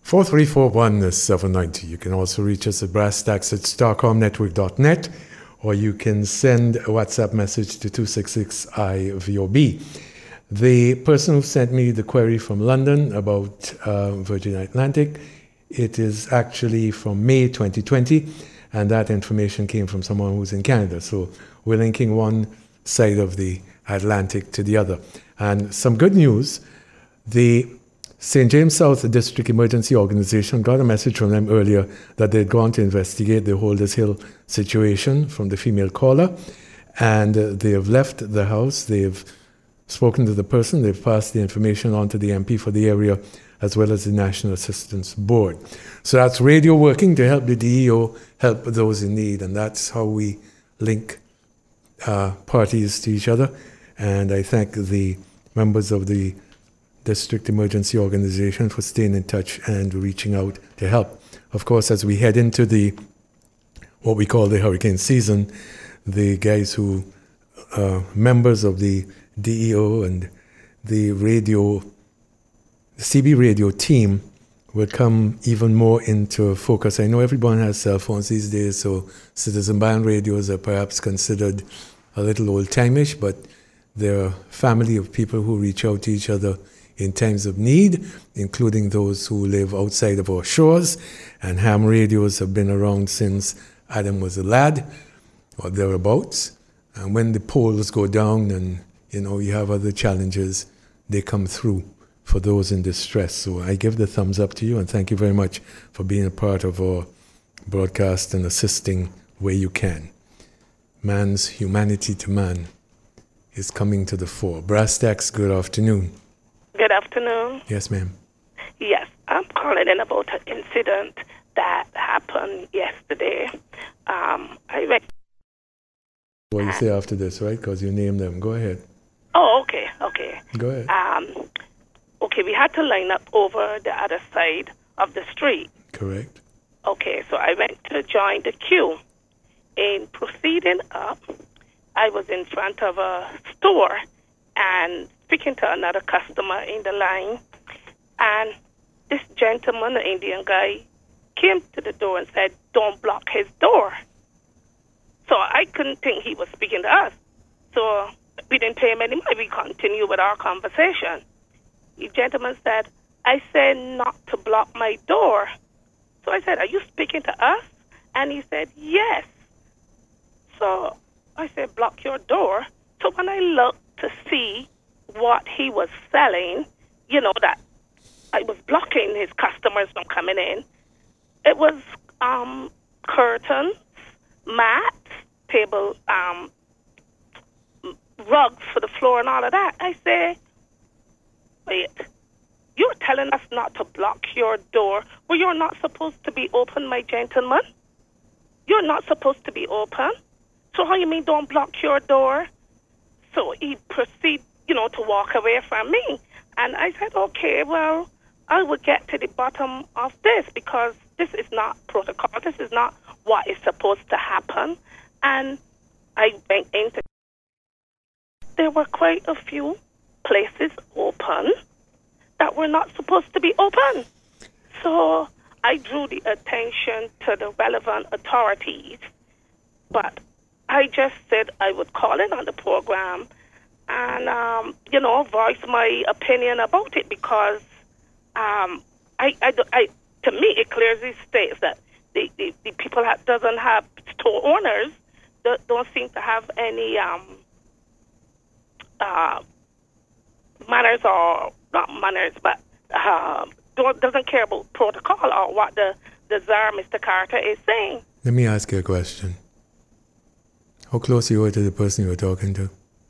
4341-790. You can also reach us at brasstacks@starcomnetwork.net, or you can send a WhatsApp message to 266-IVOB. The person who sent me the query from London about Virgin Atlantic, it is actually from May 2020, and that information came from someone who's in Canada. So we're linking one side of the Atlantic to the other. And some good news, the St. James South District Emergency Organization got a message from them earlier that they'd gone to investigate the Holders Hill situation from the female caller, and they have left the house. They've spoken to the person. They've passed the information on to the MP for the area, as well as the National Assistance Board. So that's radio working to help the DEO help those in need, and that's how we link parties to each other. And I thank the members of the District Emergency Organization for staying in touch and reaching out to help. Of course, as we head into what we call the hurricane season, the guys who members of the DEO and the CB radio team will come even more into focus. I know everyone has cell phones these days, so citizen band radios are perhaps considered a little old-timeish, but they're a family of people who reach out to each other in times of need, including those who live outside of our shores. And ham radios have been around since Adam was a lad, or thereabouts. And when the poles go down and, you have other challenges, they come through for those in distress. So I give the thumbs up to you, and thank you very much for being a part of our broadcast and assisting where you can. Man's humanity to man is coming to the fore. Brass Tacks, good afternoon. Good afternoon. Yes, ma'am. Yes, I'm calling in about an incident that happened yesterday. What you say after this, right? Because you named them. Go ahead. Oh, okay. Go ahead. Okay, we had to line up over the other side of the street. Correct. Okay, so I went to join the queue. In proceeding up, I was in front of a store and speaking to another customer in the line, and this gentleman, an Indian guy, came to the door and said, "Don't block his door." So I couldn't think he was speaking to us. So we didn't pay him any money. We continued with our conversation. The gentleman said, "I said not to block my door." So I said, "Are you speaking to us?" And he said, "Yes." So I said, "Block your door." So when I looked to see what he was selling, that I was blocking his customers from coming in, it was curtains, mats, table, rugs for the floor and all of that. I say, "Wait, you're telling us not to block your door? Well, you're not supposed to be open, my gentleman. You're not supposed to be open. So how you mean don't block your door?" So he proceeded, to walk away from me. And I said, "Okay, well, I will get to the bottom of this, because this is not protocol. This is not what is supposed to happen." And I went into. There were quite a few places open that were not supposed to be open. So I drew the attention to the relevant authorities, but I just said I would call in on the program and, voice my opinion about it, because to me, it clearly states that the people that doesn't have store owners don't seem to have any manners, or not manners, but doesn't care about protocol or what the Tsar, Mr. Carter, is saying. Let me ask you a question. How close you were to the person you were talking to?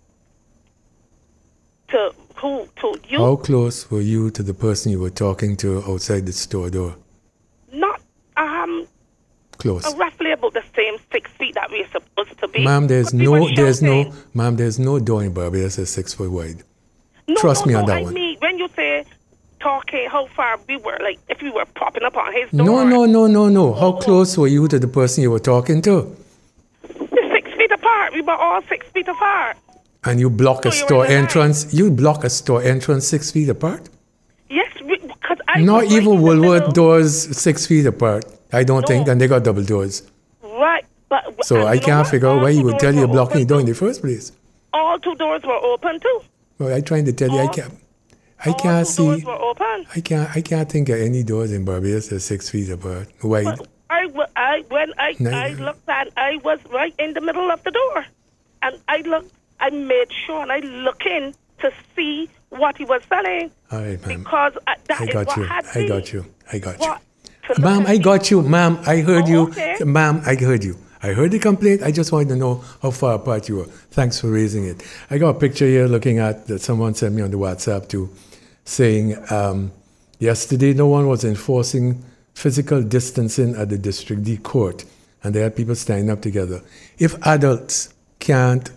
To who? To you? How close were you to the person you were talking to outside the store door? Not close. Roughly about the same 6 feet that we're supposed to be. Ma'am, there's no door in Barbados that's 6 foot wide. Trust me on that one. I mean, when you say talking, how far we were, like if we were popping up on his door. No. How close were you to the person you were talking to? 6 feet apart. We were all 6 feet apart. And you block a store entrance? You block a store entrance 6 feet apart? Yes, because Not was even right in the Woolworth middle. doors 6 feet apart. I don't think, No. and they got double doors. Right. But So and I you know can't what? figure out All why two you would doors tell you were blocking the open door in too. the first place. All two doors were open too. Well, I'm trying to tell you, I All can't two doors see, were open. I can't think of any doors in Barbados that's 6 feet apart, wide. But when I looked at, I was right in the middle of the door, and I made sure, and I look in to see what he was selling. All right, ma'am. Because that I is got what you. had I me. got you. I got What? you. To look Ma'am, at I me. got you. Ma'am, I heard Oh, you. okay. Ma'am, I heard you. I heard the complaint. I just wanted to know how far apart you were. Thanks for raising it. I got a picture here looking at that someone sent me on the WhatsApp too, saying yesterday no one was enforcing physical distancing at the District D court, and there are people standing up together. If adults can't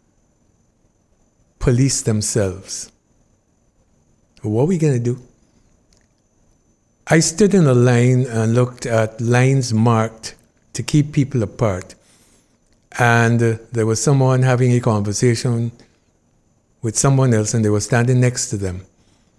police themselves, what are we going to do? I stood in a line and looked at lines marked to keep people apart. And there was someone having a conversation with someone else, and they were standing next to them,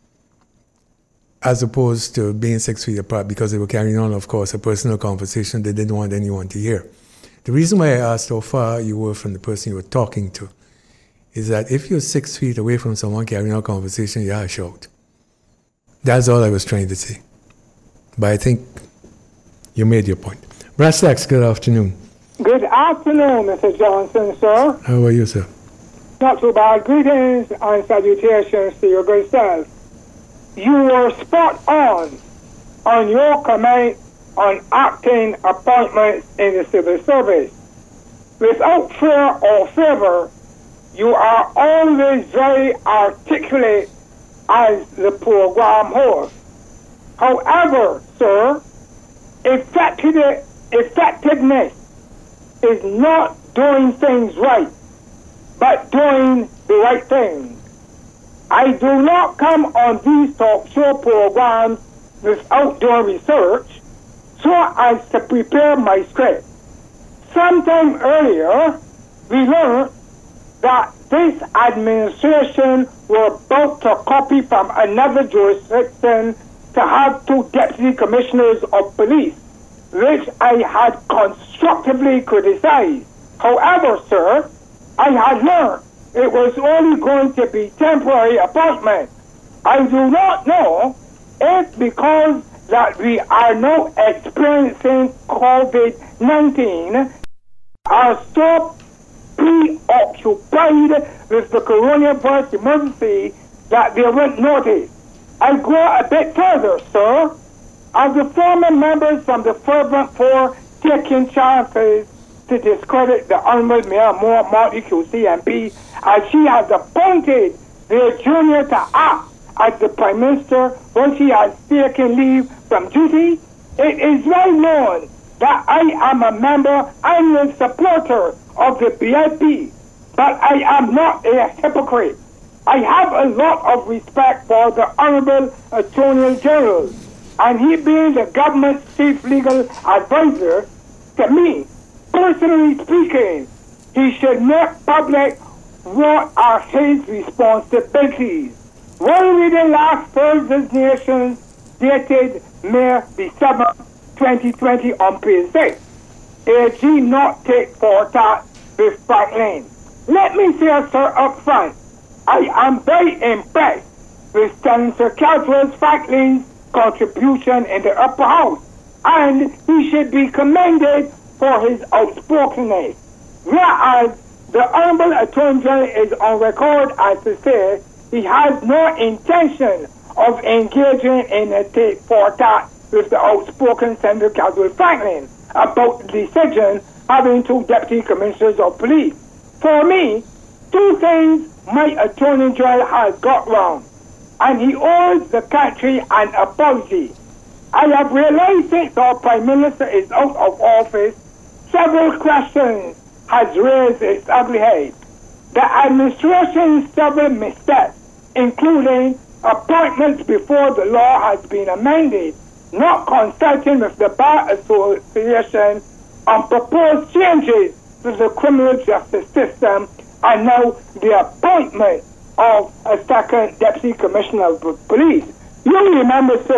as opposed to being 6 feet apart, because they were carrying on, of course, a personal conversation they didn't want anyone to hear. The reason why I asked how far you were from the person you were talking to is that if you're 6 feet away from someone carrying on a conversation, you have to shout. That's all I was trying to say. But I think you made your point. Braslax, good afternoon. Good afternoon, Mr. Johnson, sir. How are you, sir? Not too bad. Greetings and salutations to your good self. You were spot on your comment on acting appointments in the civil service. Without fear or favor, you are always very articulate as the program host. However, sir, effectiveness is not doing things right, but doing the right thing. I do not come on these talk show programs without doing research, so as to prepare my script. Sometime earlier, we learned that this administration were about to copy from another jurisdiction to have 2 deputy commissioners of police, which I had constructively criticized. However, sir, I had learned it was only going to be temporary appointment. I do not know if because that we are now experiencing COVID-19 are so preoccupied with the coronavirus emergency that they won't notice. I go a bit further, sir. As the former members from the Fervent Four taking chances to discredit the Honorable Mayor Moore Marty QCMP, as she has appointed their junior to act as the Prime Minister when she has taken leave from duty, it is well known that I am a member and a supporter of the BIP, but I am not a hypocrite. I have a lot of respect for the Honorable Attorney General, and he being the government's chief legal advisor, to me, personally speaking, he should make public what are his responsibilities. When reading last Thursday's Nations, dated May the 7th, 2020 on page 6, AG not take fortat with Franklin. Let me say, sir, up front, I am very impressed with Senator Caldwell Franklin's contribution in the upper house, and he should be commended for his outspokenness. Whereas the Honorable Attorney General is on record as to say he has no intention of engaging in a tit for tat with the outspoken Senator Caldwell Franklin about the decision having 2 deputy commissioners of police. For me, 2 things my Attorney General has got wrong, and he owes the country an apology. I have realized since our Prime Minister is out of office, several questions has raised its ugly head. The administration's several missteps, including appointments before the law has been amended, not consulting with the Bar Association on proposed changes to the criminal justice system, and now the appointment of a second deputy commissioner of police. You remember, sir,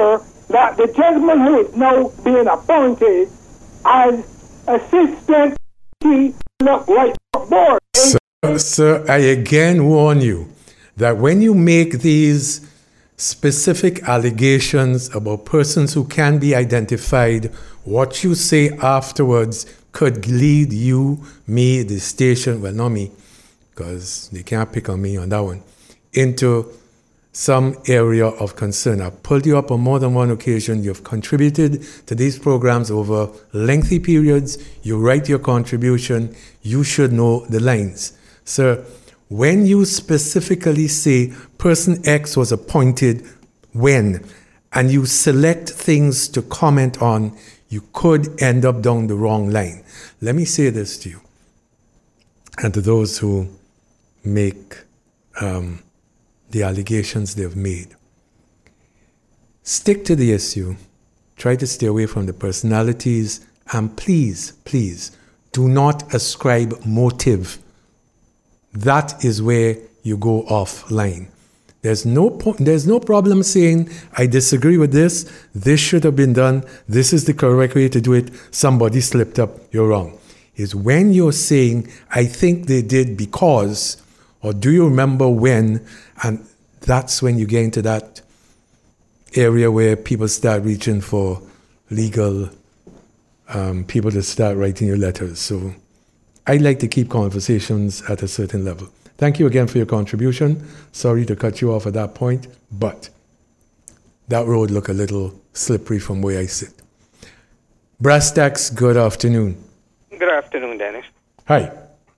that the gentleman who is now being appointed as assistant right board. Sir, I again warn you that when you make these specific allegations about persons who can be identified, what you say afterwards could lead you, me, the station, well, not me, because they can't pick on me on that one, into some area of concern. I've pulled you up on more than one occasion. You've contributed to these programs over lengthy periods. You write your contribution. You should know the lines. Sir, when you specifically say person X was appointed when, and you select things to comment on, you could end up down the wrong line. Let me say this to you and to those who make the allegations they've made. Stick to the issue. Try to stay away from the personalities. And please, please, do not ascribe motive. That is where you go offline. There's no problem saying, I disagree with this. This should have been done. This is the correct way to do it. Somebody slipped up. You're wrong. It's when you're saying, I think they did because, or do you remember when? And that's when you get into that area where people start reaching for legal people to start writing you letters. So I'd like to keep conversations at a certain level. Thank you again for your contribution. Sorry to cut you off at that point, but that road looked a little slippery from where I sit. Brass Tacks, good afternoon. Good afternoon, Dennis. Hi.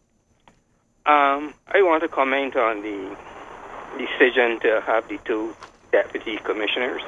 I want to comment on the decision to have the two deputy commissioners.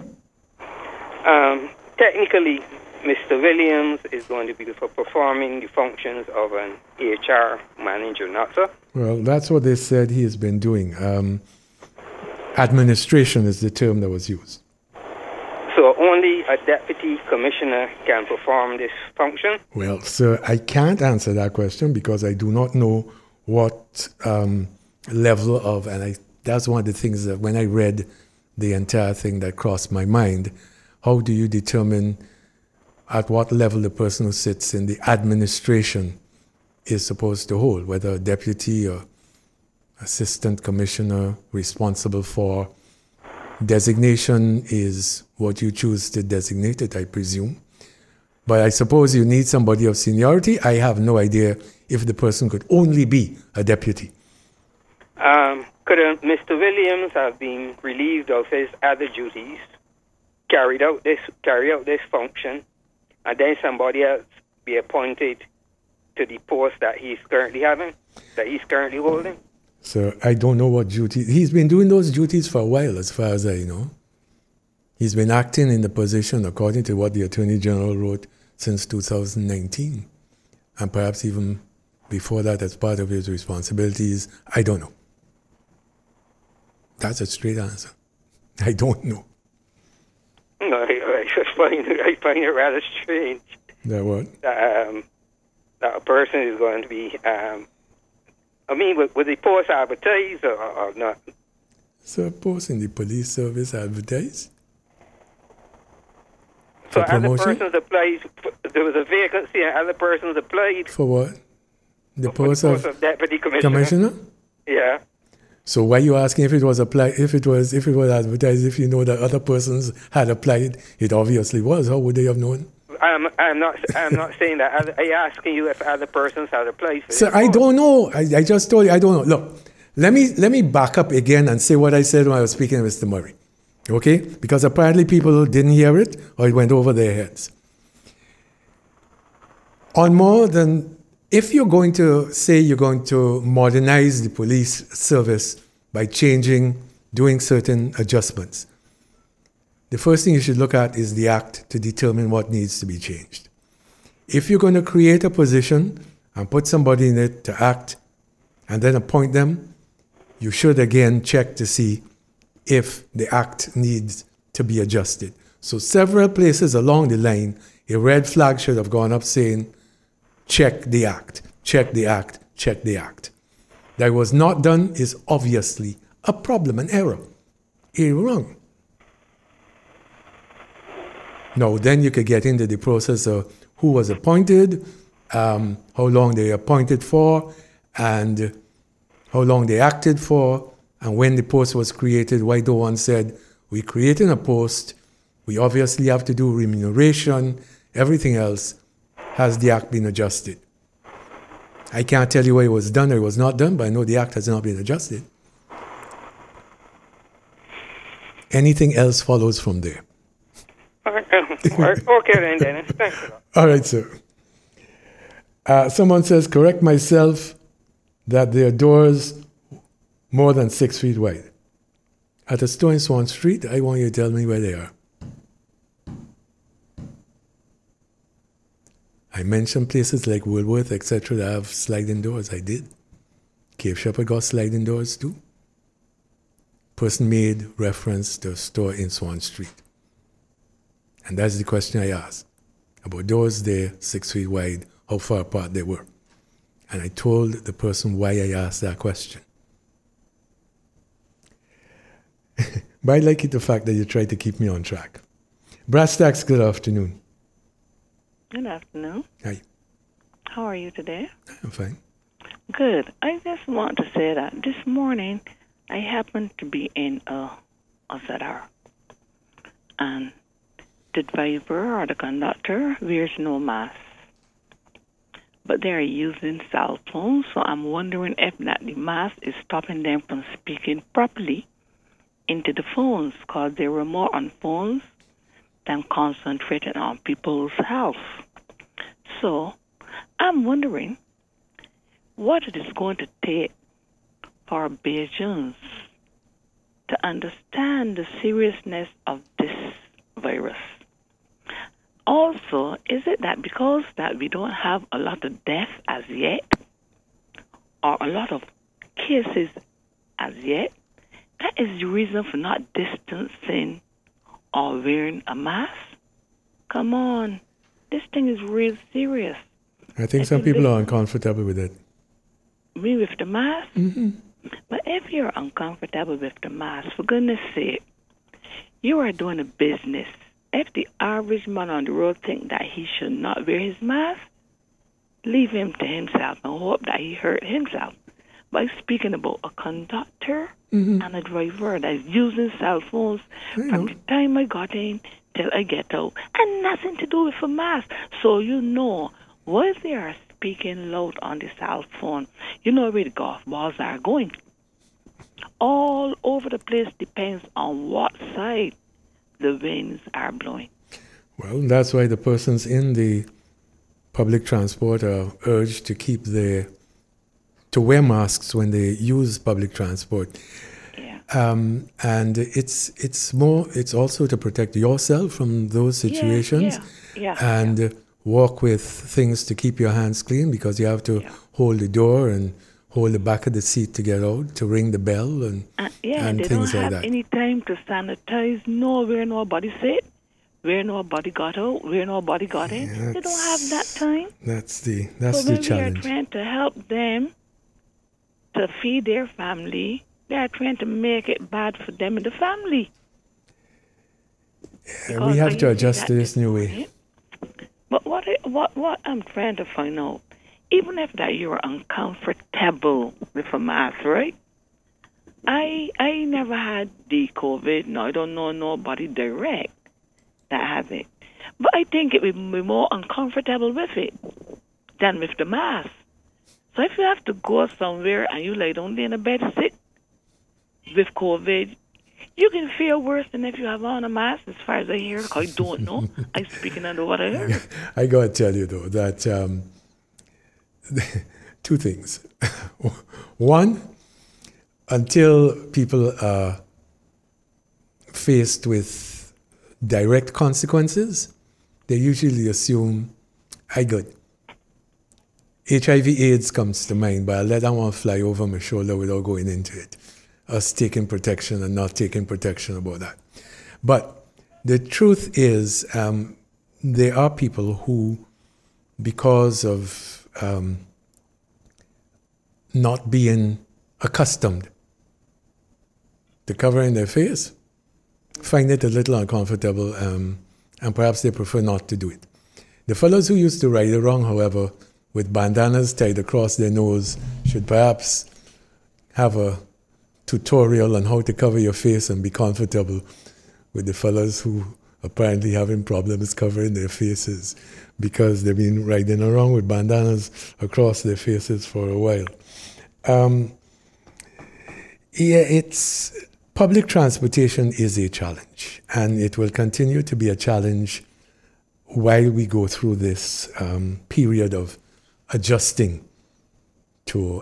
Technically, Mr. Williams is going to be performing the functions of an HR manager, not so? Well, that's what they said he has been doing. Administration is the term that was used. So only a deputy commissioner can perform this function? Well, sir, I can't answer that question because I do not know what level of, and that's one of the things that when I read the entire thing that crossed my mind, how do you determine at what level the person who sits in the administration is supposed to hold, whether a deputy or assistant commissioner responsible for designation is what you choose to designate it, I presume. But I suppose you need somebody of seniority. I have no idea if the person could only be a deputy. Could Mr. Williams have been relieved of his other duties, carry out this function, and then somebody else be appointed to the post that he's currently holding? So I don't know what duties. He's been doing those duties for a while, as far as I know. He's been acting in the position, according to what the Attorney General wrote, since 2019. And perhaps even before that, as part of his responsibilities. I don't know. That's a straight answer. I don't know. No, I find it rather strange. That what? That a person is going to be, was the post advertised or not? So a post in the police service advertised? So other persons applied, there was a vacancy and other persons applied. For what? The post of deputy commissioner? Yeah. So why are you asking if it was applied, if it was advertised, if you know that other persons had applied? It obviously was. How would they have known? I'm not saying that. I'm asking you if other persons had applied for Sir, I don't know. I just told you I don't know. Look, let me back up again and say what I said when I was speaking to Mr. Murray. Okay? Because apparently people didn't hear it or it went over their heads. On more than, if you're going to say you're going to modernize the police service by doing certain adjustments, the first thing you should look at is the act to determine what needs to be changed. If you're going to create a position and put somebody in it to act and then appoint them, you should again check to see if the act needs to be adjusted. So several places along the line, a red flag should have gone up saying, check the act, check the act, check the act. That was not done is obviously a problem, an error, a wrong. No, then you could get into the process of who was appointed, how long they appointed for, and how long they acted for, and when the post was created. Why no one said, we created a post, we obviously have to do remuneration, everything else. Has the act been adjusted? I can't tell you why it was done or it was not done, but I know the act has not been adjusted. Anything else follows from there. Okay then, Dennis. Thanks a lot. All right, sir. Someone says, correct myself that there are doors more than 6 feet wide. At a store in Swan Street, I want you to tell me where they are. I mentioned places like Woolworth, etc., that have sliding doors. I did. Cape Shepherd got sliding doors too. Person made reference to a store in Swan Street. And that's the question I asked. About doors there, 6 feet wide, how far apart they were. And I told the person why I asked that question. But I like it the fact that you try to keep me on track. Brass Tacks, good afternoon. Good afternoon. Hi. How are you today? I'm fine. Good. I just want to say that this morning I happened to be in a ZR. And the driver or the conductor wears no mask. But they're using cell phones, so I'm wondering if that the mask is stopping them from speaking properly into the phones, because they were more on phones than concentrating on people's health. So I'm wondering what it is going to take for Bajans to understand the seriousness of this virus. Also, is it that because that we don't have a lot of deaths as yet, or a lot of cases as yet, that is the reason for not distancing or wearing a mask? Come on. This thing is real serious. I think some people are uncomfortable with it. Me with the mask? Mm-hmm. But if you're uncomfortable with the mask, for goodness sake, you are doing a business. If the average man on the road thinks that he should not wear his mask, leave him to himself and hope that he hurt himself. By speaking about a conductor and a driver that's using cell phones from the time I got in till I get out, and nothing to do with a mask. So you know, while they are speaking loud on the cell phone, you know where the golf balls are going. All over the place depends on what side the winds are blowing. Well, that's why the persons in the public transport are urged to wear masks when they use public transport. Yeah. And it's also to protect yourself from those situations. And walk with things to keep your hands clean, because you have to hold the door and hold the back of the seat to get out, to ring the bell and things like that. They don't have any time to sanitize, know where nobody sit, where nobody got out, where nobody got in. They don't have that time. That's the challenge. We are trying to help them to feed their family. They are trying to make it bad for them and the family. We have to adjust to this new way. But what I'm trying to find out, even if that you're uncomfortable with a mask, right? I never had the COVID. No, I don't know nobody direct that has it. But I think it would be more uncomfortable with it than with the mask. So if you have to go somewhere and you lay down there in a bed sick with COVID, you can feel worse than if you have on a mask, as far as I hear, because I don't know. I'm speaking under what I heard. I got to tell you, though, that two things. One, until people are faced with direct consequences, they usually assume, I good. HIV/AIDS comes to mind, but I let that one fly over my shoulder without going into it. Us taking protection and not taking protection about that. But the truth is, there are people who, because of not being accustomed to covering their face, find it a little uncomfortable and perhaps they prefer not to do it. The fellows who used to ride along, however, with bandanas tied across their nose should perhaps have a tutorial on how to cover your face and be comfortable with the fellows who apparently having problems covering their faces because they've been riding around with bandanas across their faces for a while. Public transportation is a challenge, and it will continue to be a challenge while we go through this period of adjusting to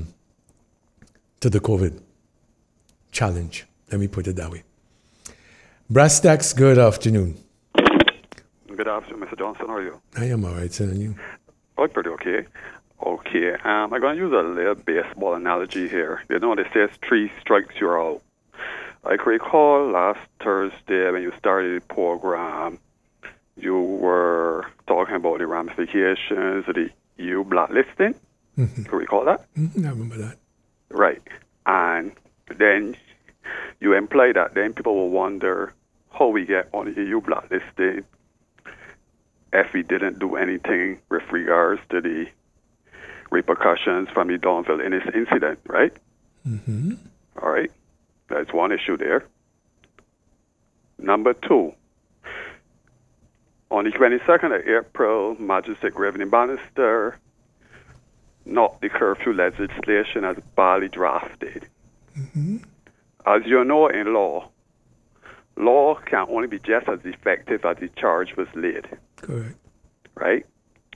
the COVID challenge. Let me put it that way. Brass Tacks, good afternoon. Good afternoon, Mr. Johnson. How are you? I am all right, sir, and you? Oh, pretty okay. Okay, I'm going to use a little baseball analogy here. You know, they say 3 strikes, you're out. I can recall last Thursday when you started the program, you were talking about the ramifications of the EU blacklisting. Mm-hmm. Can you recall that? Mm-hmm, I remember that. Right. And then you imply that then people will wonder how we get on the EU blacklisting if we didn't do anything with regards to the repercussions from the Donville incident, right? Mm-hmm. All right. That's one issue there. Number 2, on the 22nd of April, Magistrate Reverend Bannister knocked the curfew legislation as badly drafted. Mm-hmm. As you know, in law can only be just as effective as the charge was laid. Correct. Right?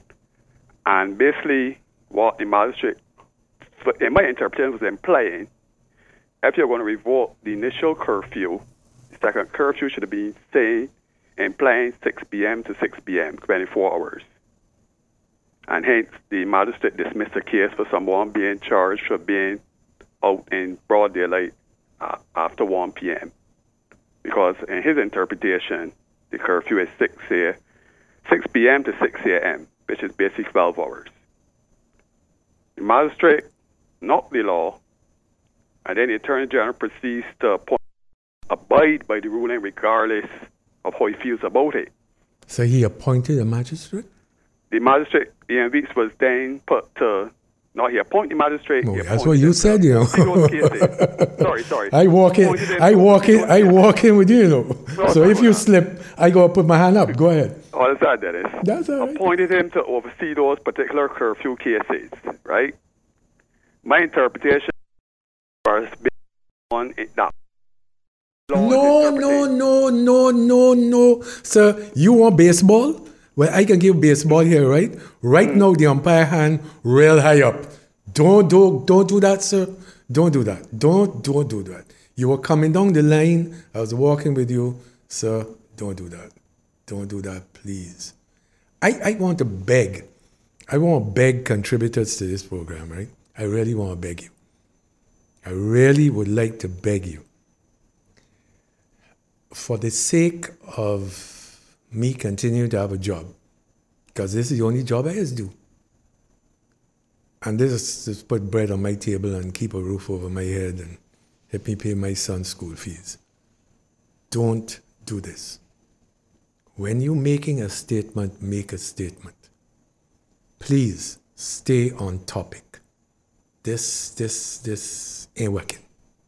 And basically, what the magistrate, in my interpretation, was implying, if you're going to revoke the initial curfew, the second curfew should have been saying, implying 6 p.m. to 6 p.m., 24 hours. And hence, the magistrate dismissed the case for someone being charged for being out in broad daylight after 1 p.m. Because in his interpretation, the curfew is 6 p.m. to 6 a.m., which is basically 12 hours. The magistrate knocked the law, and then the Attorney General proceeds to abide by the ruling regardless of how he feels about it. So he appointed a magistrate? The magistrate, Ian Weeks, was then put to... No, he appointed the magistrate. Oh, that's what you said, you know. Sorry. I walk in with you, you know. So if you slip, I go put my hand up. Go ahead. Oh, that's that, Dennis. That's all right. Appointed him to oversee those particular curfew cases, right? My interpretation was based on that. No. Sir, you want baseball? Well, I can give baseball here, right? Right now, the umpire hand real high up. Don't do that, sir. Don't do that. Don't do that. You were coming down the line. I was walking with you. Sir, don't do that. Don't do that, please. I want to beg. I want to beg contributors to this program, right? I really want to beg you. I really would like to beg you. For the sake of me continue to have a job, because this is the only job I has to do. And this is just put bread on my table and keep a roof over my head and help me pay my son's school fees. Don't do this. When you're making a statement, make a statement. Please stay on topic. This ain't working.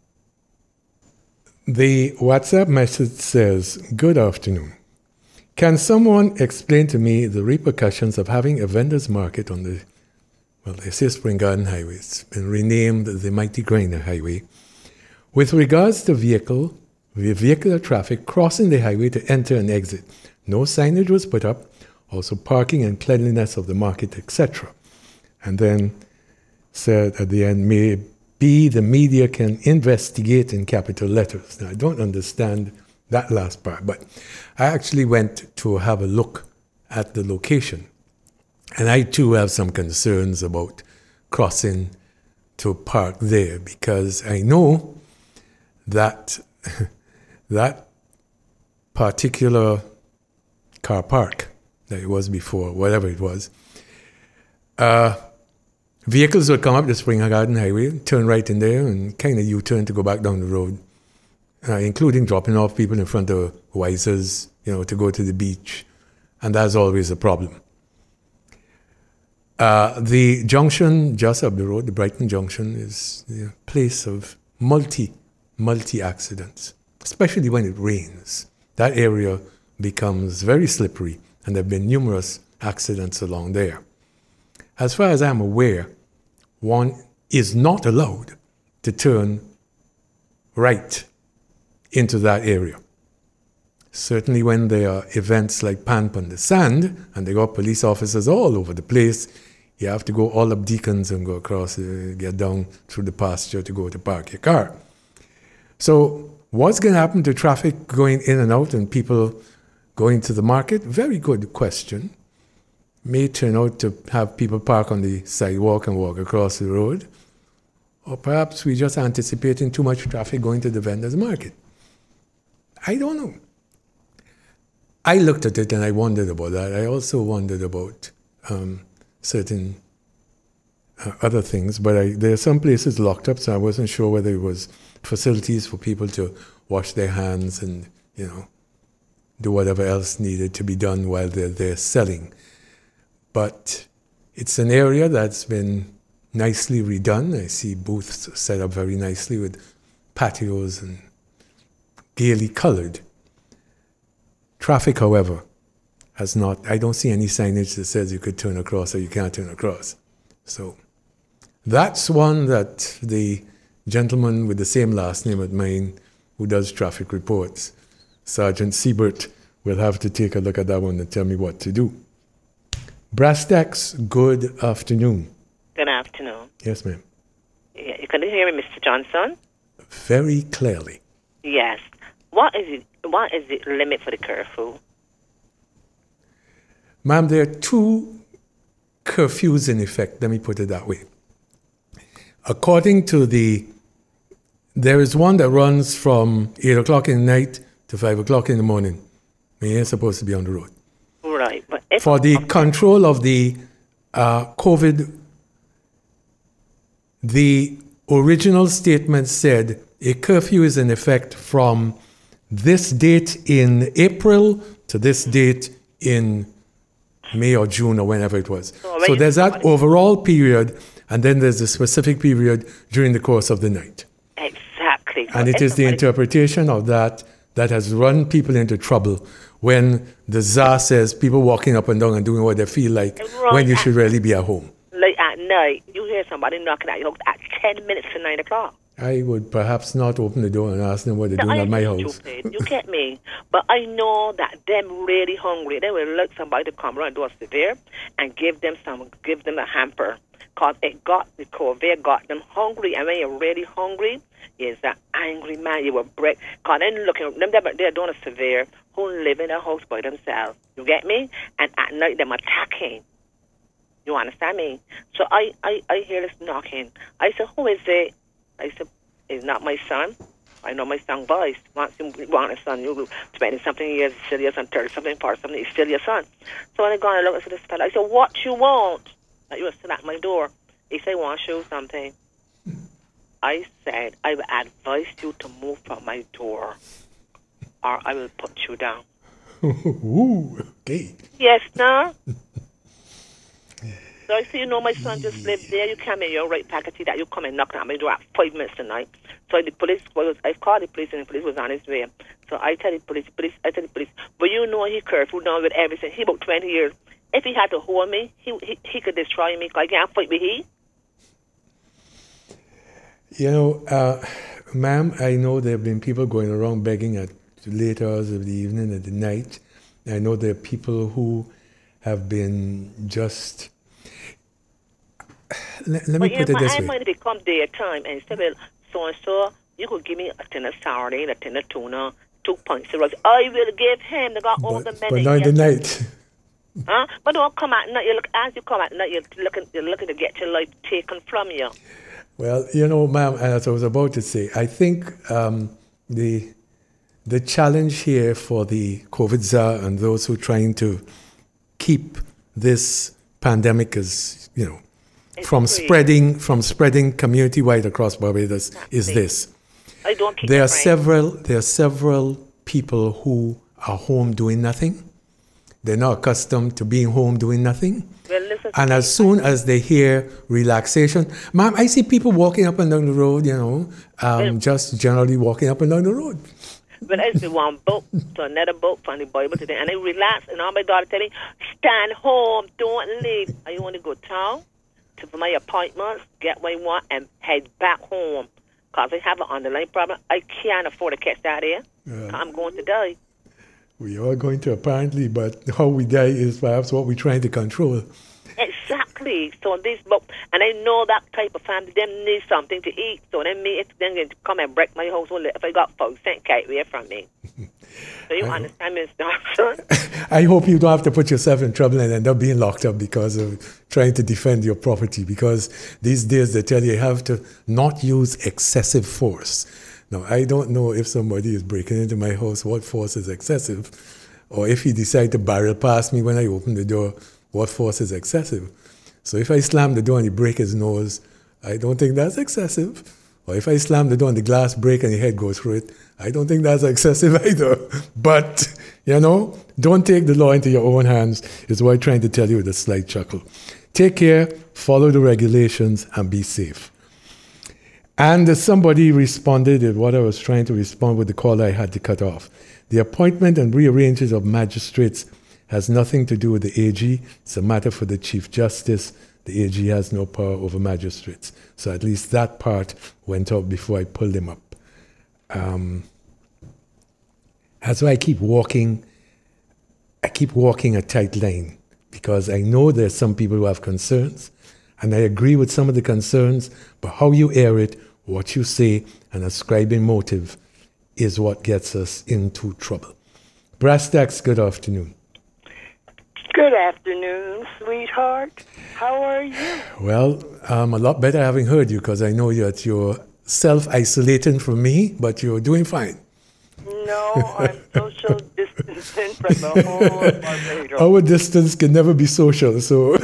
The WhatsApp message says, "Good afternoon. Can someone explain to me the repercussions of having a vendor's market on they say Spring Garden Highway. It's been renamed the Mighty Grinder Highway. With regards to vehicular traffic crossing the highway to enter and exit, no signage was put up, also parking and cleanliness of the market, etc." And then said at the end, "Maybe the media can investigate in capital letters." Now, I don't understand that last part, but I actually went to have a look at the location. And I too have some concerns about crossing to park there, because I know that that particular car park that it was before, whatever it was, vehicles would come up the Spring Garden Highway, turn right in there, and kind of U-turn to go back down the road. including dropping off people in front of Wisers, to go to the beach. And that's always a problem. The junction just up the road, the Brighton Junction, is a place of multi accidents, especially when it rains. That area becomes very slippery, and there have been numerous accidents along there. As far as I'm aware, one is not allowed to turn right into that area. Certainly when there are events like Pan Pon the Sand, and they got police officers all over the place, you have to go all up Deacons and go across, get down through the pasture to go to park your car. So what's going to happen to traffic going in and out and people going to the market? Very good question. May turn out to have people park on the sidewalk and walk across the road. Or perhaps we're just anticipating too much traffic going to the vendor's market. I don't know. I looked at it and I wondered about that. I also wondered about certain other things, but there are some places locked up, so I wasn't sure whether it was facilities for people to wash their hands and, do whatever else needed to be done while they're there selling. But it's an area that's been nicely redone. I see booths set up very nicely with patios and gaily colored. Traffic, however, has not. I don't see any signage that says you could turn across or you can't turn across. So that's one that the gentleman with the same last name as mine who does traffic reports, Sergeant Siebert, will have to take a look at that one and tell me what to do. Brass-Tacks, good afternoon. Good afternoon. Yes, ma'am. Yeah, you can hear me, Mr. Johnson? Very clearly. Yes. What is the limit for the curfew? Ma'am, there are two curfews in effect, let me put it that way. According to there is one that runs from 8 o'clock in the night to 5 o'clock in the morning. You're supposed to be on the road. Right. But for the control of the COVID, the original statement said a curfew is in effect from this date in April to this date in May or June or whenever it was. So there's that overall period, and then there's a specific period during the course of the night. Exactly. And it is the interpretation of that has run people into trouble when the czar says people walking up and down and doing what they feel like when you should really be at home. Like at night, you hear somebody knocking at your house at 10 minutes to 9 o'clock. I would perhaps not open the door and ask them what they're doing at my house. Stupid. You get me? But I know that them really hungry. They will like somebody to come around and do a severe and give them a hamper. Because the COVID got them hungry. And when you're really hungry, you're an angry man. You will break. Because they're doing a severe who live in a house by themselves. You get me? And at night, them attacking. You understand me? So I hear this knocking. I said, who is it? I said, it's not my son. I know my son voice. Want a son, you 20-something years, still your son, 30-something, 40-something, he's still your son. So when I go and look at this fella, I said, what you want? That you were still at my door. He said, I want to show something. I said, I will advise you to move from my door, or I will put you down. Ooh, okay. Yes, no? So I say, my son just lived there. You come in, you're right faculty that you come and knock at my door at 5 minutes tonight. So the police I called the police and the police was on his way. So I tell the police, but he curfew down with everything. He about 20 years. If he had to hold me, he could destroy me because I can't fight with he. Ma'am, I know there have been people going around begging at late hours of the evening and the night. I know there are people who have been just... Let me put it this way. I might become daytime and say, well, so-and-so, you could give me a tin of sardine, a tin of tuna, 2 pints of rice. I will give him. They got all the money. But not in the night. Huh? But don't come at night. As you come at night, you're looking to get your life taken from you. Well, ma'am, as I was about to say, I think the challenge here for the COVID czar and those who are trying to keep this pandemic as, from spreading community-wide across Barbados is this. I don't keep There are friends. several people who are home doing nothing. They're not accustomed to being home doing nothing. Well, listen. And as soon as they hear relaxation, ma'am, I see people walking up and down the road, just generally walking up and down the road. But I be one boat to another boat from the Bible today, and I relax, and all my daughter tell me, stand home, don't leave. I want to go town for my appointments, get what I want, and head back home. Because I have an underlying problem. I can't afford to catch that air. I'm going to die. We are going to apparently, but how we die is perhaps what we're trying to control. Exactly. So this book, and I know that type of family, them need something to eat. So then me, it's then going to come and break my house if I got 5 cents carried away from me. So you understand, Mr. Johnson? I hope you don't have to put yourself in trouble and end up being locked up because of trying to defend your property. Because these days they tell you have to not use excessive force. Now, I don't know if somebody is breaking into my house, what force is excessive, or if he decides to barrel past me when I open the door, what force is excessive. So if I slam the door and he break his nose, I don't think that's excessive. Or if I slam the door and the glass break and your head goes through it, I don't think that's excessive either. But, don't take the law into your own hands, is what I'm trying to tell you with a slight chuckle. Take care, follow the regulations, and be safe. And somebody responded at what I was trying to respond with the call I had to cut off. The appointment and rearrangement of magistrates has nothing to do with the AG. It's a matter for the Chief Justice. The AG has no power over magistrates. So at least that part went out before I pulled him up. That's why I keep walking a tight line, because I know there's some people who have concerns, and I agree with some of the concerns, but how you air it, what you say, and ascribing motive is what gets us into trouble. Brass Tacks, good afternoon. Good afternoon, sweetheart. How are you? Well, I'm a lot better having heard you, because I know that you're self-isolating from me, but you're doing fine. No, I'm social distancing from the whole of Barbados. Our distance can never be social, so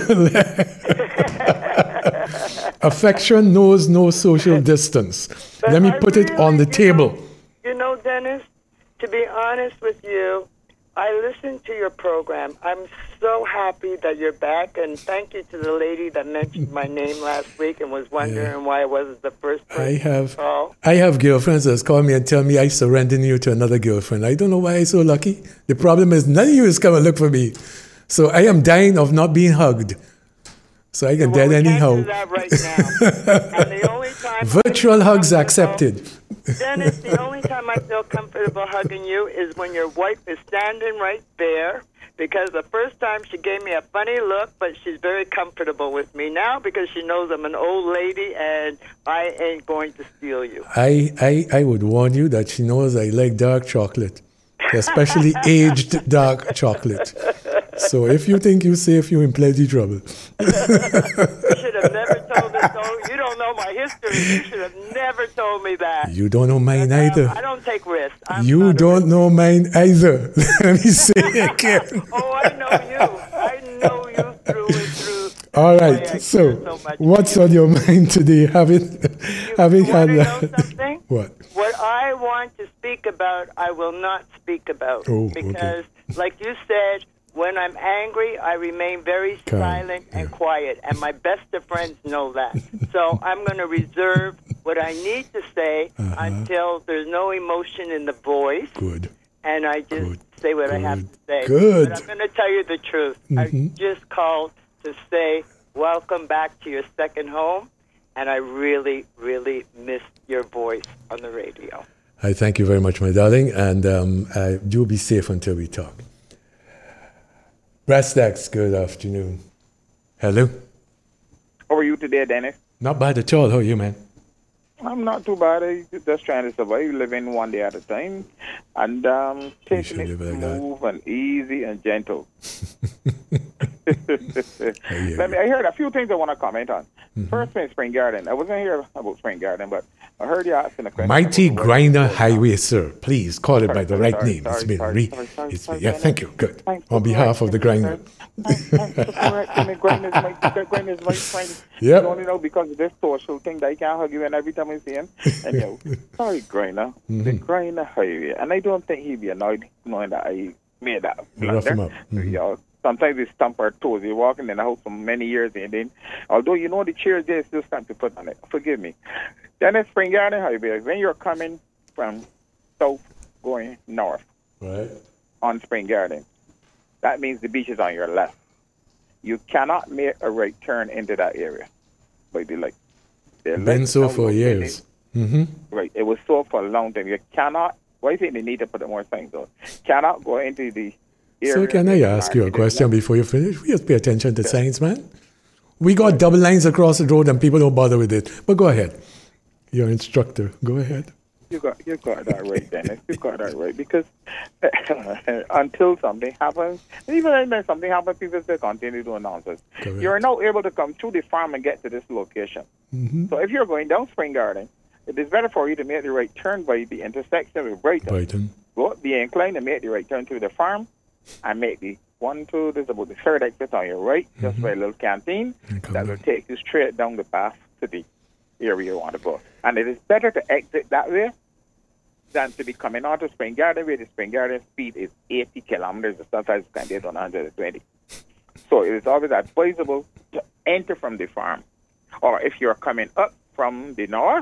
affection knows no social distance. But Let me put it on the table. Dennis, to be honest with you, I listened to your program. I'm so happy that you're back, and thank you to the lady that mentioned my name last week and was wondering why I wasn't the first person to call. I have girlfriends that call me and tell me I surrendered you to another girlfriend. I don't know why I'm so lucky. The problem is none of you is coming to look for me. So I am dying of not being hugged. So I get dead anyhow. Can't do that right now. And the only time virtual hugs accepted. Dennis, the only time I feel comfortable hugging you is when your wife is standing right there, because the first time she gave me a funny look, but she's very comfortable with me now because she knows I'm an old lady and I ain't going to steal you. I would warn you that she knows I like dark chocolate, especially aged dark chocolate. So if you think you're safe, you're in plenty trouble. You should have never told us so. You don't know my history. You should have never told me that. You don't know mine either. I don't take risks. You don't know mine either. Let me say it again. Oh, I know you. I know you through and through. All right. So what's on your mind today? Having had that. Something? What? What I want to speak about, I will not speak about. Oh, because, like you said, when I'm angry, I remain very silent and quiet, and my best of friends know that. So I'm going to reserve what I need to say until there's no emotion in the voice. Good. And I just say what I have to say. Good. But I'm going to tell you the truth. I just called to say welcome back to your second home, and I really, really missed your voice on the radio. I thank you very much, my darling, and do be safe until we talk. Brass Tacks, good afternoon. Hello. How are you today, Dennis? Not bad at all. How are you, man? I'm not too bad. I'm just trying to survive, living one day at a time, and taking it smooth and easy and gentle. I heard a few things I want to comment on. First in Spring Garden. I wasn't here about Spring Garden, but I heard you asking a question. Mighty Grinder Highway, sir. Please call it by the right name. It's been yeah, thank you. Good. On behalf of the Grinder. Grinder's my friend. Yep. You only know because of this social thing that I can't hug you and every time I see him. And sorry, Grinder. The Grinder Highway. And I don't think he'd be annoyed knowing that I made that blunder. Sometimes we stump our toes. We're walking in the house for many years, and then, although you know the chairs there, still stamp to put on it. Forgive me. Then it's Spring Garden Highway. When you're coming from south going north on Spring Garden, that means the beach is on your left. You cannot make a right turn into that area by the light. Been so for years. Right. It was so for a long time. You cannot. Why do you think they need to put more signs on? Cannot go into the area. So can I ask you a question before you finish? We just pay attention to signs, man. We got double lines across the road and people don't bother with it. But go ahead. Your instructor. Go ahead. You got that right, Dennis. You got that right. Because until something happens, even when something happens, people still continue to announce it. You're now able to come through the farm and get to this location. So if you're going down Spring Garden, it is better for you to make the right turn by the intersection with Brighton. Go be inclined to make the right turn to the farm and make the this about the third exit on your right, just by a little canteen that will take you straight down the path to the area you want to go. And it is better to exit that way than to be coming out of Spring Garden, where the Spring Garden speed is 80 kilometers, and sometimes it can get on 120. So it is always advisable to enter from the farm. Or if you're coming up from the north,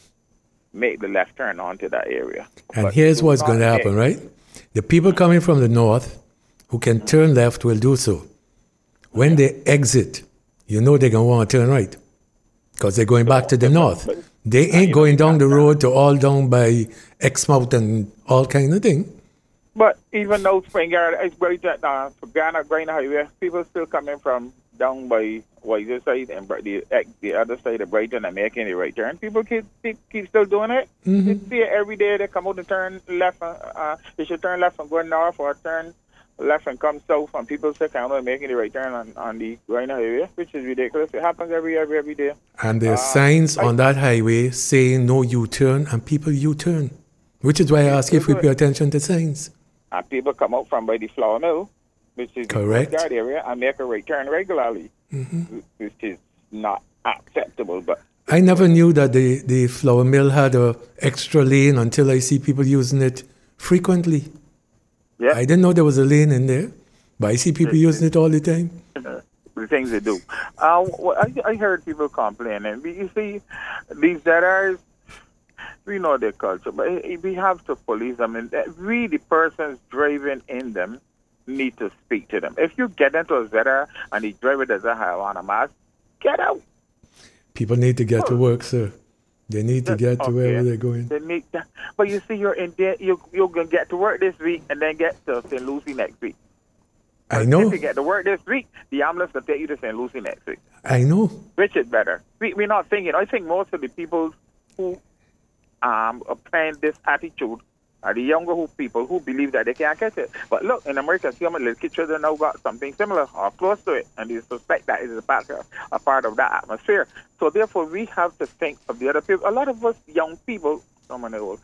make the left turn onto that area. And here's what's going to happen, right? The people coming from the north who can turn left will do so. When they exit, you know they're going to want to turn right because they're going back to the north. They ain't going down the road to all down by Exmouth and all kind of thing. But even though Spring Garden is great for Ghana Highway, people still coming from down by Wiser side and the other side of Brighton and making the right turn. People keep still doing it. You see it every day. They come out and turn left. They should turn left and go north, or turn left and come south, and people still come out and making the right turn on the Grinder Highway, which is ridiculous. It happens every day. And there are signs on that highway saying no U-turn, and people U-turn, which is why I ask if we pay attention to signs. And people come out from by the Flour Mill, which is the guard area, and make a right turn regularly, which is not acceptable. But I never knew that the Flour Mill had a extra lane until I see people using it frequently. Yeah. I didn't know there was a lane in there, but I see people using it all the time. The things they do. I heard people complaining. You see, these ZRs, we know their culture, but we have to police them. And we, the persons driving in them, need to speak to them. If you get into a ZR and the driver doesn't have on a mask, get out. People need to get to work, sir. They need to get to wherever they're going. They need that. But you see, you're in there. You're going to get to work this week and then get to St. Lucie next week. I know. If you get to work this week, the ambulance will take you to St. Lucie next week. I know. Which is better. We're not thinking. I think most of the people who are playing this attitude are the younger people who believe that they can't catch it. But look, in America, see how many little children now got something similar or close to it, and they suspect that it is a part of that atmosphere. So therefore, we have to think of the other people. A lot of us young people, someone old,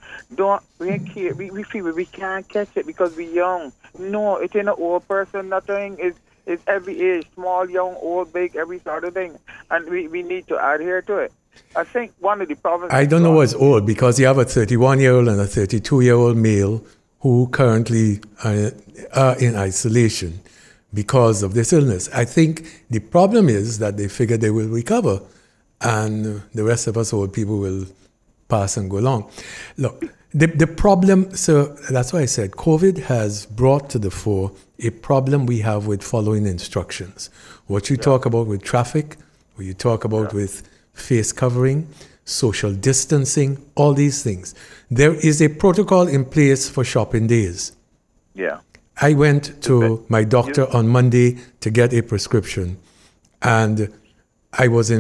we feel we can't catch it because we're young. No, it ain't an old person, nothing. It's every age, small, young, old, big, every sort of thing. And we need to adhere to it. I think one of the problems... I don't know what's old, because you have a 31-year-old and a 32-year-old male who currently are in isolation because of this illness. I think the problem is that they figure they will recover and the rest of us old people will pass and go along. Look, the problem, so that's why I said COVID has brought to the fore a problem we have with following instructions. What you talk about with traffic, what you talk about with face covering, social distancing, all these things. There is a protocol in place for shopping days. Yeah. I went to my doctor on Monday to get a prescription, and I was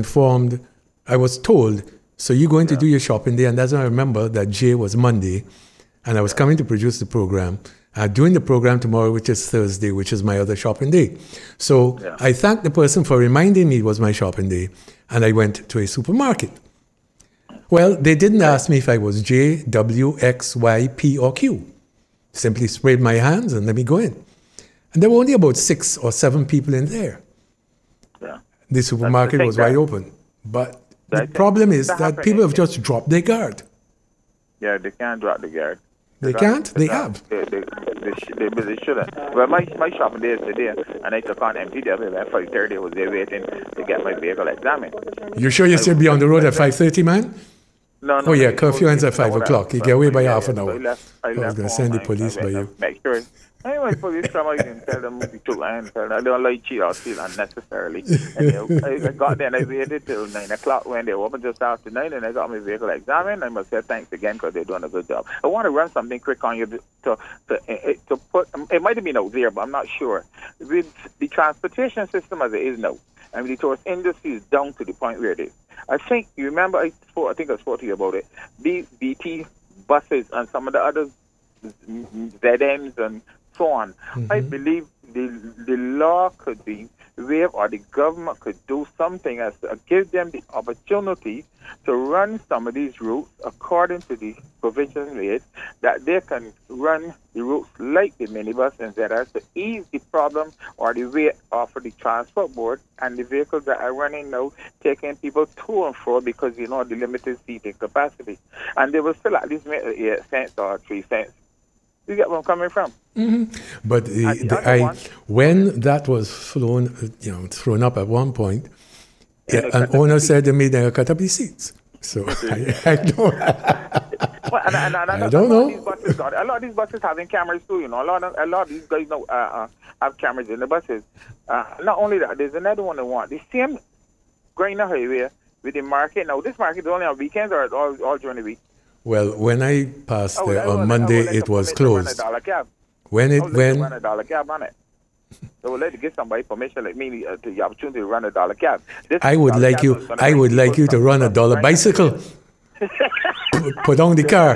told, so you're going to do your shopping day, and that's when I remember that Jay was Monday, and I was coming to produce the program, doing the program tomorrow, which is Thursday, which is my other shopping day. So I thanked the person for reminding me it was my shopping day, and I went to a supermarket. Well, they didn't ask me if I was J, W, X, Y, P, or Q. Simply sprayed my hands and let me go in. And there were only about 6 or 7 people in there. Yeah. The supermarket was wide open. But the problem is that people have just dropped their guard. Yeah, they can't drop the guard. They can't? They have. They shouldn't. Well, my shopping day is today, and I took on MTW at 5:30. I was there waiting to get my vehicle examined. You sure you still be on the road at 5:30, man? No. Oh, yeah, curfew ends at 5 o'clock. You get away by half an hour. I was going to send the police by you. Make sure. Anyway, police come out and tell them to took and tell them I don't like cheat or steal unnecessarily. And I got there and I waited till 9 o'clock when they opened just after 9, and I got my vehicle examined. I must say thanks again because they're doing a good job. I want to run something quick on you to put. It might have been out there, but I'm not sure. With the transportation system as it is now, and the tourist industry is down to the point where it is. I think you remember I think I spoke to you about it. The BT buses and some of the other ZMs and so on. Mm-hmm. I believe the law could be waived, or the government could do something as to give them the opportunity to run some of these routes according to the provision made, that they can run the routes like the minibus and ZRs to ease the problem or the weight off of the transport board and the vehicles that are running now, taking people to and fro because the limited seating capacity. And they will still at least make 8 cents or 3 cents. You get where I'm coming from? Mm-hmm. But when that was thrown up at one point, an owner said to me they'll cut up the seats. So I don't. I don't know. A lot of these buses having cameras too. A lot of these guys have cameras in the buses. Not only that, there's another one they want the same Griner Highway with the market. Now this market is only on weekends or all during the week. Well, when I passed there on Monday, it was closed. Run a dollar cab on it. They would like to give somebody permission, like me, the opportunity to run a dollar cab. I would like you to run a dollar bicycle. Put on the car.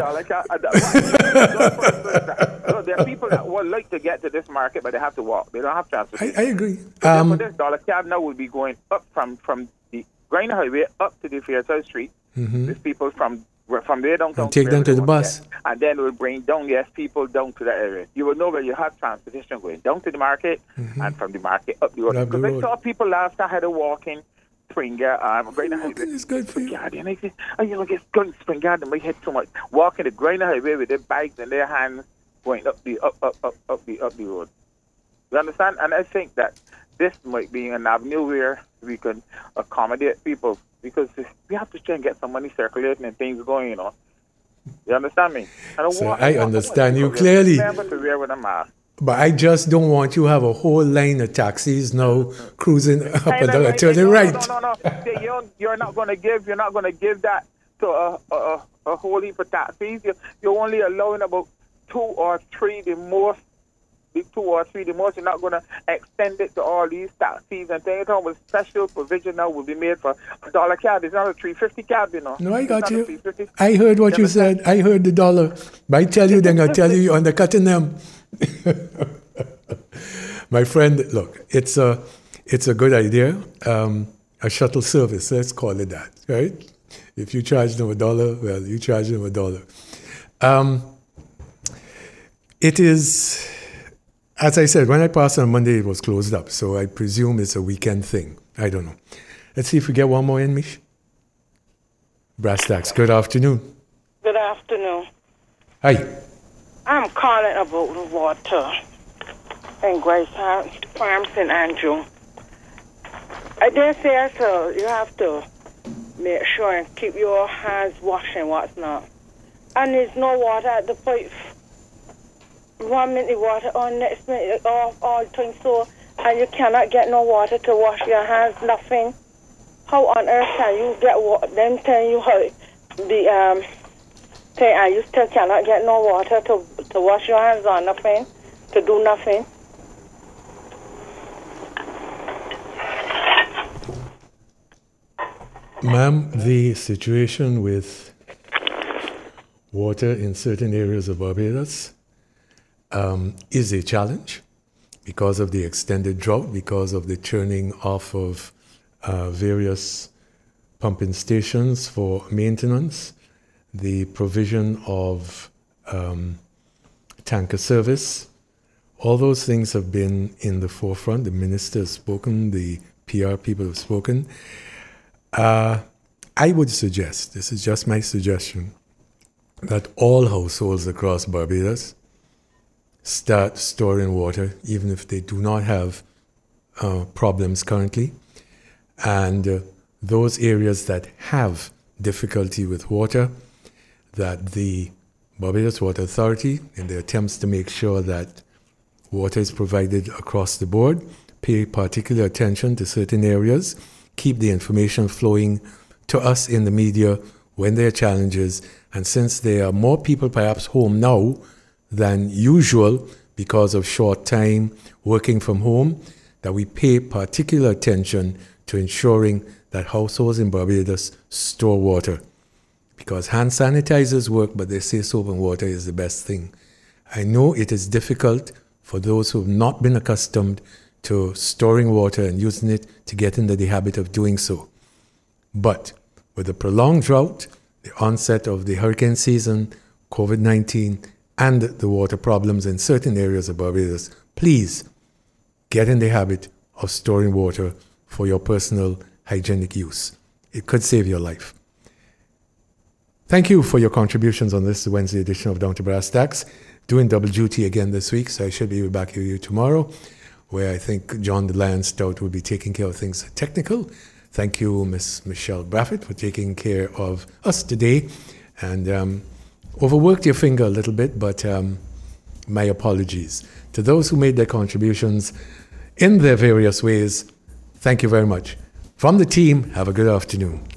There are people that would like to get to this market, but they have to walk. They don't have transportation. I agree. This dollar cab now will be going up from the Griner Highway up to the Fairchild Street. Mm-hmm. These people from there downtown. Take them to the bus. And then we'll bring down, people down to that area. You will know where you have transportation going down to the market, mm-hmm. and from the market up the road. Because I saw people last night had a walking Spring Garden. It's good for you. And I said, get going Spring Garden. My head too much. Walking the Griner Highway with their bags in their hands, going up the road. You understand? And I think that this might be an avenue where we can accommodate people, because we have to try and get some money circulating and things going, You understand me? I understand you clearly. But I just don't want you to have a whole line of taxis now cruising up and down to the right. No. You're not going to give that to a whole heap of taxis. You're only allowing about 2 or 3 the most. You're not going to extend it to all these taxis and things. With special provision now will be made for a dollar cab. It's not a $3.50 cab, No, I got you. I heard what you said. I heard the dollar. But I tell you, then I'll tell you undercutting them. My friend, look, it's a good idea. A shuttle service, let's call it that, right? If you charge them $1, well, you charge them $1. It is. As I said, when I passed on Monday, it was closed up. So I presume it's a weekend thing. I don't know. Let's see if we get one more in, Mish. Brass Tacks, good afternoon. Good afternoon. Hi. I'm calling about the water in Grace Farm, St. Andrew. I did say so. You have to make sure and keep your hands washed and what's not. And there's no water at the pipe. 1 minute water on, next minute off, all the time, so, and you cannot get no water to wash your hands, nothing. How on earth can you get water? Them telling you how the thing, and you still cannot get no water to wash your hands or nothing, to do nothing. Ma'am, the situation with water in certain areas of Barbados, is a challenge because of the extended drought, because of the turning off of various pumping stations for maintenance, the provision of tanker service. All those things have been in the forefront. The minister has spoken, the PR people have spoken. I would suggest, this is just my suggestion, that all households across Barbados start storing water, even if they do not have problems currently. And those areas that have difficulty with water, that the Barbados Water Authority, in their attempts to make sure that water is provided across the board, pay particular attention to certain areas, keep the information flowing to us in the media when there are challenges. And since there are more people perhaps home now than usual because of short time working from home, that we pay particular attention to ensuring that households in Barbados store water. Because hand sanitizers work, but they say soap and water is the best thing. I know it is difficult for those who have not been accustomed to storing water and using it to get into the habit of doing so. But with the prolonged drought, the onset of the hurricane season, COVID-19, and the water problems in certain areas of Barbados, please get in the habit of storing water for your personal hygienic use. It could save your life. Thank you for your contributions on this Wednesday edition of Down to Brass Tacks. Doing double duty again this week, so I should be back with you tomorrow, where I think John the Lion Stout will be taking care of things technical. Thank you, Miss Michelle Braffett, for taking care of us today. And overworked your finger a little bit, but my apologies. To those who made their contributions in their various ways, thank you very much. From the team, have a good afternoon.